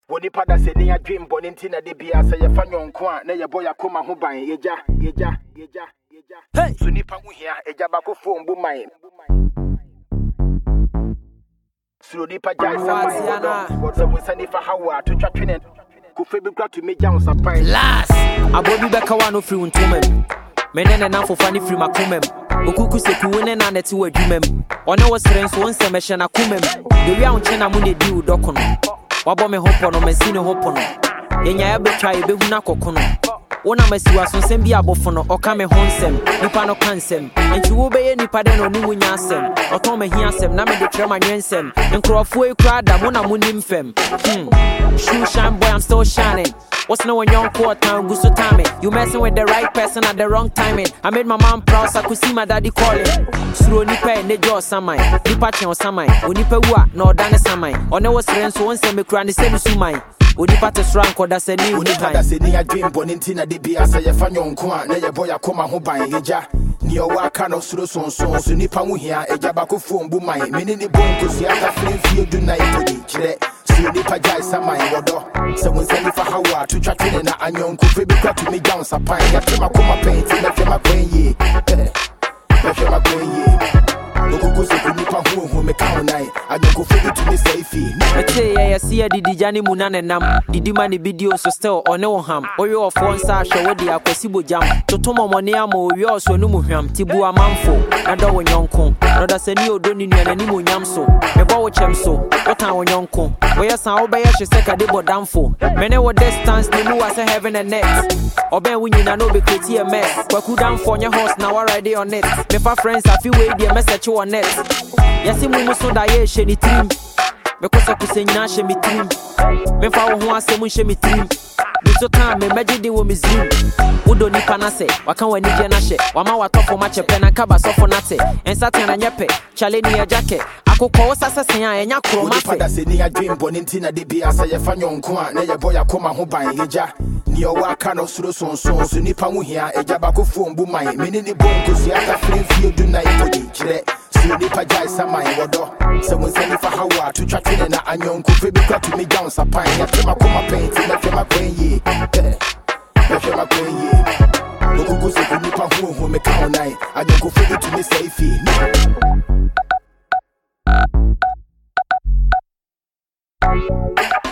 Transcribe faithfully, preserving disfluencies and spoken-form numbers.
Woni pada se ni adwem boni ntina de bia se ye fa nyonko a na ye boy akoma ho ban yeja yeja yeja yeja hey so nipa hu hia eja bako fo mbu man so nipa jai sama what so we send for hawa to twatwene ku fe bi kwa to meja on sapan last abobi beka wa no free untomem menene na fo fani free makomem okuku seku wone na neti wadwumem one wo sere nso won semehye na komem de wi a wonche na mu ne di udokono wabo me hopo no mesine hopo no yenya ya betwa ye behu na kokono wona masiwa so nsem bi abofo no oka me honsem nipa no kansem enti wo beye nipa de no nu wunya asem oton me hia asem na me de trema nwensem nkrofo ekura da mo na mo nimfem hmm shoe shine boy I'm still shining. What's no one young quarter gusto timing? You messing with the right person at the wrong timing. I made my mom proud so I could see my daddy calling. Suro nipa ne jo samai, nipa chen o samai. Onipa wa no dane samai. One was friends so one se me kura ni se sumai. Onipa te sranko da se ni onipa da se ni adwem boni ntina de bia se ye fa nyonko a na ye boy akoma ho ban yeja. Ni o wa ka no suro sonson so nipa hu hia eja bako fo mbu man. Me ni ni bonko si aka free fie du na ipodi kire. So nipa jai samai wodo. Se won se ni fa hawa to twatwene na anyonko fe bi kwa to me down sapan ya tema koma paint na fe ma kwenye na fe ma kwenye okuku se nipa hu hu me ka onai anyonko fe bi to me safe ete ya ya sia didi jani munane nam didi mani video so still one wo ham owe of one sa hwe wodi akwasi bojam totomo mone ama owe oso no mu hwam tibu amanfo na do wonyonko no da sani odo ni nua nani monyam so me bo wo chem so otan wonyonko we ya san obe ya hwe seka de bodamfo mene wo distance ni mu wase heaven and net oben wunyina no be create a mess kwaku damfo nya horse na wa ride on it me fa friends afi we dey message on net yesi mu muso da ye hwe ni team because I could na she me team me fa wo ho asem she me team so time me megidi wo me zoom udo nipa na se waka wani je na hye wama watofo ma chepe na kaba sofo na te ensate na nyepe chale ni ya jake akokọ wo sasese ya enya kro ma fe pada se ni adwem boni ntina de bia sa ye fa nyonko a na ye boy akoma ho ban yeja ni o wa ka no suro sonson so nipa hu hia eja bako fo mbu man me ni ni bonko si aka free fie du na ipodi kire so nipa jai samai wodo se won se ni fa hawa to twatwene na anyonko fe bi kwa to me down sapan ya tema koma paint na fe ma kwenye na fe ma kwenye okuku se nipa hu hu me ka onai anyonko fe bi to me safe Thank you.